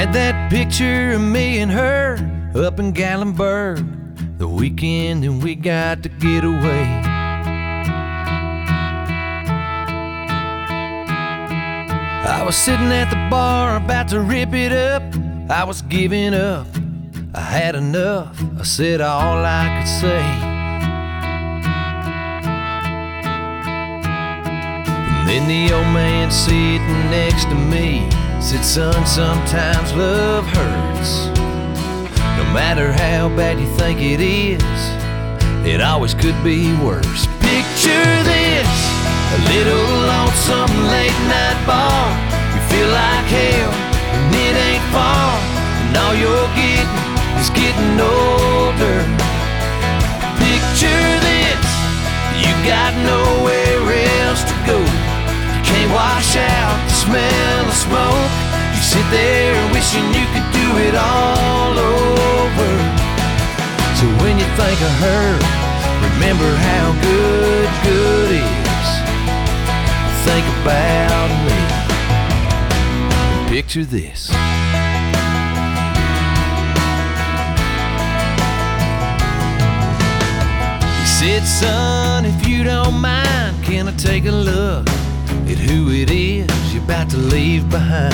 Had that picture of me and her up in Gatlinburg the weekend and we got to get away. I was sitting at the bar about to rip it up. I was giving up, I had enough. I said all I could say. And then the old man sitting next to me said, son, sometimes love hurts. No matter how bad you think it is, it always could be worse. Picture this, a little lonesome late night bar. You feel like hell and it ain't far, and all you're getting is getting older. Picture this, you got nowhere else to go. You can't wash out the smell of smoke. You sit there wishing you could do it all over. So when you think of her, remember how good is. Think about me and picture this. He said, son, if you don't mind, can I take a look at who it is you're about to leave behind?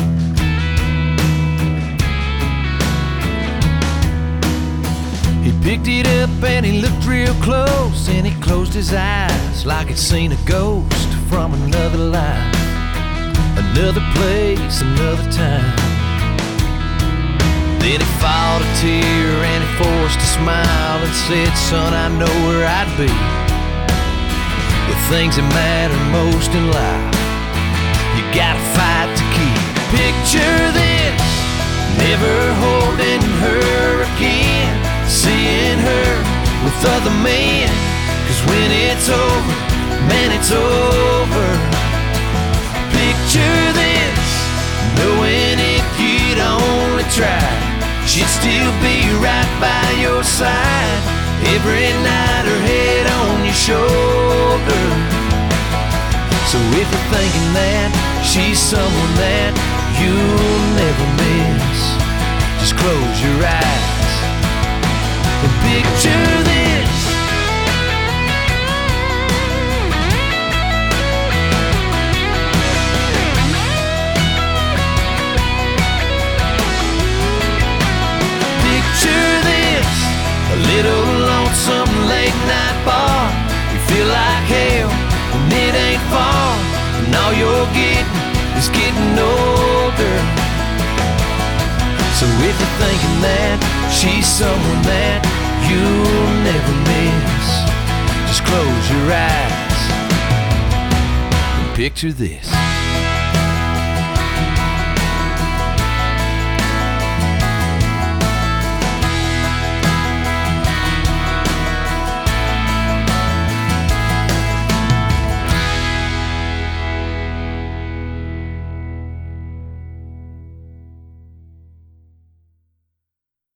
He picked it up and he looked real close, and he closed his eyes like he'd seen a ghost from another life, another place, another time. Then he fought a tear and he forced a smile and said, son, I know where I'd be. The things that matter most in life, you gotta fight to keep. Picture this, never holding her again, seeing her with other men. 'Cause when it's over, man, it's over. Picture this, knowing if you'd only try, she'd still be right by your side. Every night her head on your shoulder. So if you're thinking that she's someone that you'll never miss, just close your eyes and picture this. Picture this, a little lonesome late night bar. You feel like hell and it ain't far, and all you're getting is getting older. So if you're thinking that she's someone that you'll never miss, just close your eyes and picture this.